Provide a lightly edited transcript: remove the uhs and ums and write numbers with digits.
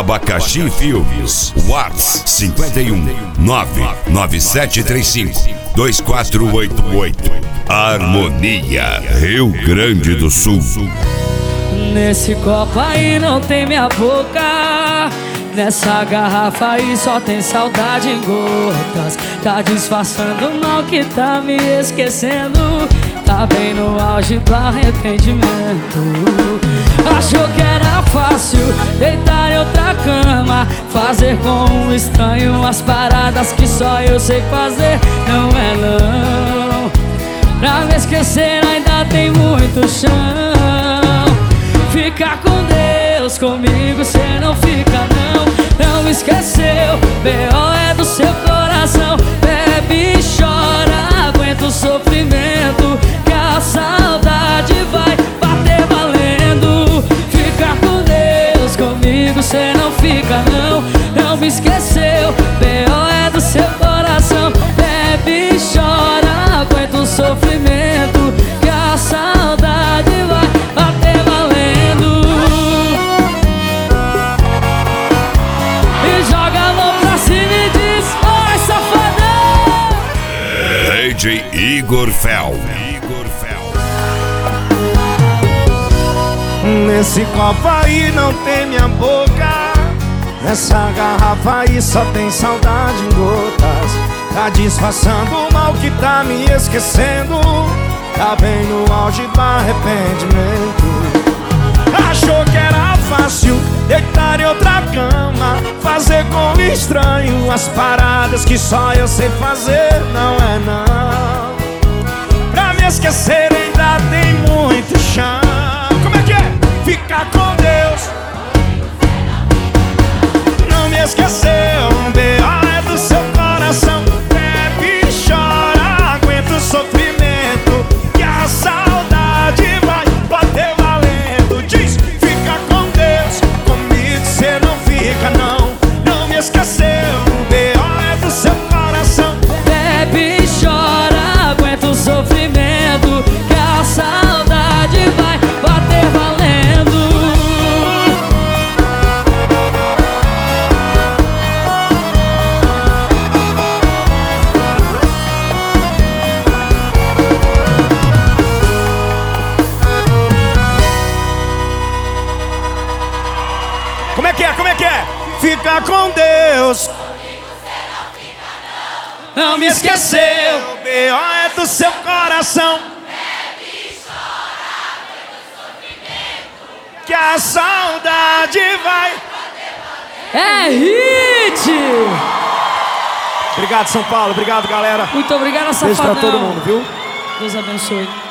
Abacaxi Filmes. Whats 51 99735 2488. Harmonia, Rio Grande do Sul. Nesse copo aí não tem minha boca, nessa garrafa aí só tem saudade em gotas. Tá disfarçando o mal que tá me esquecendo, tá bem no auge do arrependimento. Achou que era fácil deitar em outra cama, fazer com um estranho as paradas que só eu sei fazer. Não é não, pra me esquecer ainda tem muito chão. Fica com Deus, comigo cê não fica não. Não me esqueceu, B.O. é do seu coração. Bebe e chora, aguenta o sofrimento, que a saudade vai bater valendo. Fica com Deus, comigo cê não fica não. Não me esqueceu, B.O. é do seu coração. Bebe e chora, aguenta o sofrimento, que a saudade vai bater valendo. E joga a mão pra cima e diz: oi, safadão! DJ Igor Fel. Nesse copo aí não tem minha boca, nessa garrafa aí só tem saudade em gotas. Tá disfarçando o mal que tá me esquecendo, tá bem no auge do arrependimento. Achou que era fácil deitar em outra cama, fazer com estranho as paradas que só eu sei fazer. Não é não, pra me esquecer ainda tem muito chão. Como é que é? Fica com Deus, não me esqueceu. B.O. é do seu coração. Bebe e chora, aguenta o sofrimento, que a saudade vai bater valendo. Diz: fica com Deus, comigo cê não fica não. Não me esqueceu, B.O. é do seu coração. Bebe e chora, aguenta o sofrimento, que a saudade vai bater valendo. Como é que é? Como é que é? Fica com Deus, Não me esqueceu, B.O. é do seu coração. Que a saudade vai. é hit! Obrigado, São Paulo. Obrigado, galera. Muito obrigado, Beijo safadão. pra todo mundo, viu? Deus abençoe.